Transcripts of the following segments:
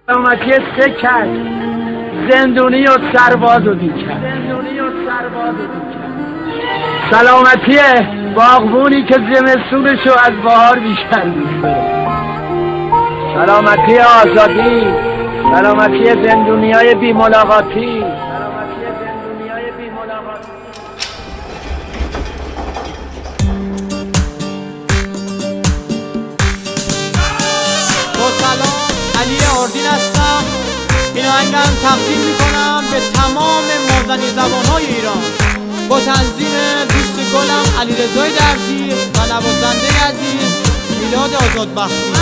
سلامتی سکر زندونی و سرباز و دیکر سلامتی باغبونی که زمستونشو از بهار بیشتر می‌کنه. سلامتی آزادی، سلامتی زندونیای بی ملاقاتی. سلام، علی اردین هستم. این آهنگم تقدیم میکنم به تمام مازنی زبانهای ایران با تنظیم دوست گلم علیرضا درزی و نوازنده عزیز میلاد آزادبختی.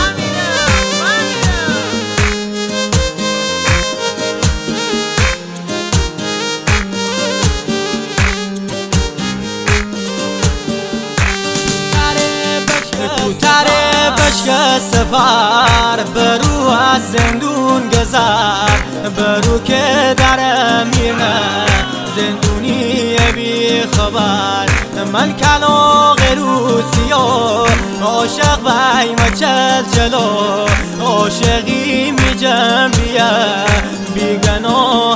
بشک سفر برو از زندون گذر برو که در میرنه زندونی بی خبر من کلاغ روسی و عاشق بیم چل جلو عاشقی می جنبیه بیگناه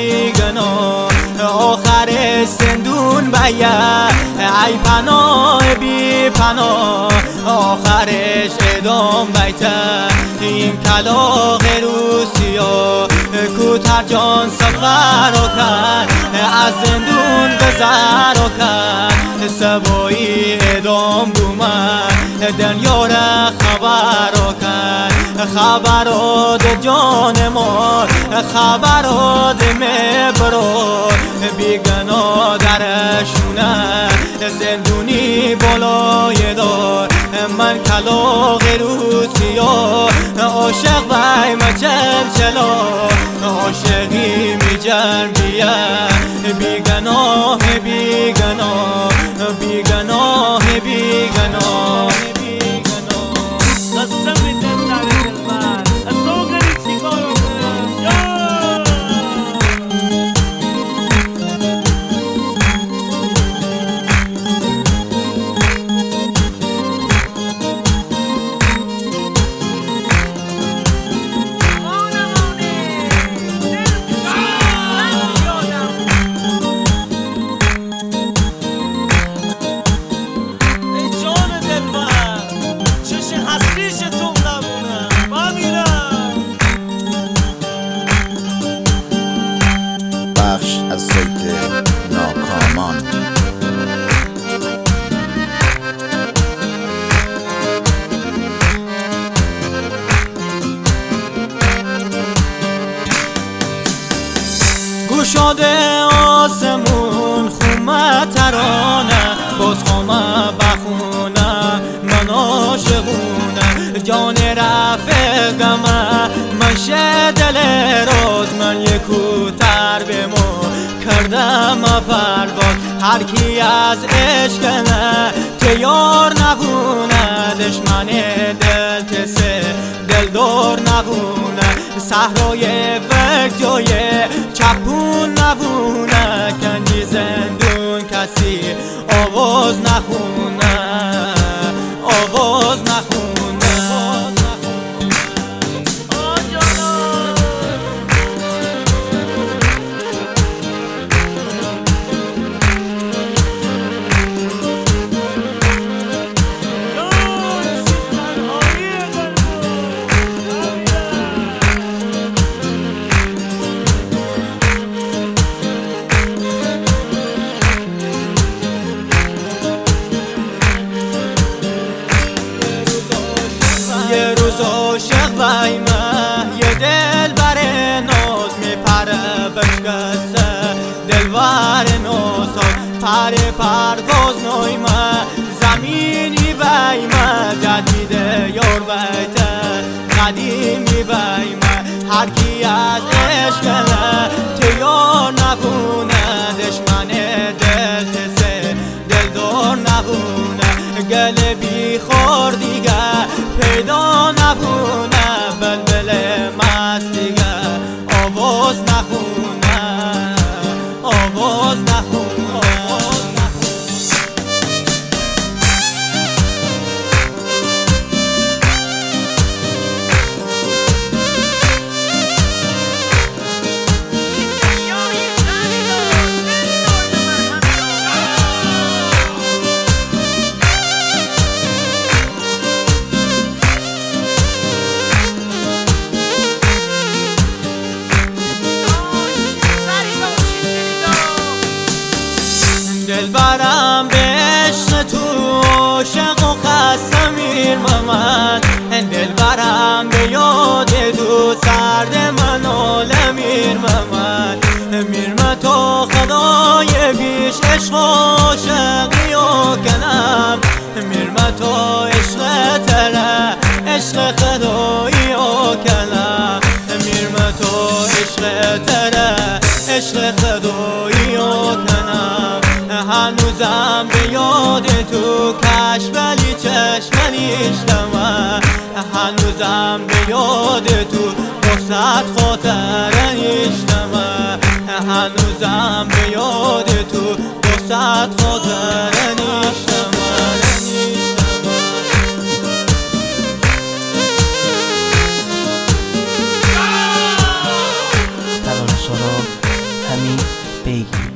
آخر زندون بیه ای پناه بی پناه آخرش ادام بیته این کلاغ روسیا کوتر جان سفر رو کرد از زندون گذر رو کرد سبایی ادام دومد دنیا را خبر رو کرد خبرات جان ما خبرات مبرو بیگنا درشونه زندونی بالای دار من کلاغ روسیا عاشق بیم چلچلا عاشقی می جنبیه بیگناه قسم دل در دلبر از سوگری چیکار کنم از سایت ناکامان. گشاده آسمون خومه ترانه باز خومه بخونه من عاشقونه جان رفقمه منشه دل روز من یکوتر بمون کردم پرواز هر کی از عشقنه که یار نبونه دشمن دل تسه دل دور نبونه صحرای فکر جای چپون نبونه کنی زندون کسی آواز نخونه آواز نخونه یه روز عاشق بیمه یه دل بر ناز میپره بشکسته دلبر نازاد پر پرواز نویمه زمینی بیمه جدیده یار بیته قدیمی بیمه هر کی از عشقنه تیار نبونه دشمن دل تسه دل دار نبونه گل بی خور دیگه پیدا نبونه بلبل مست دیگه آواز نخونه آواز نخونه صد خاطره نیشتمه هنوزم به یاد تو 200 خاطره نیشتمه ترانه‌سرا حمید بیگی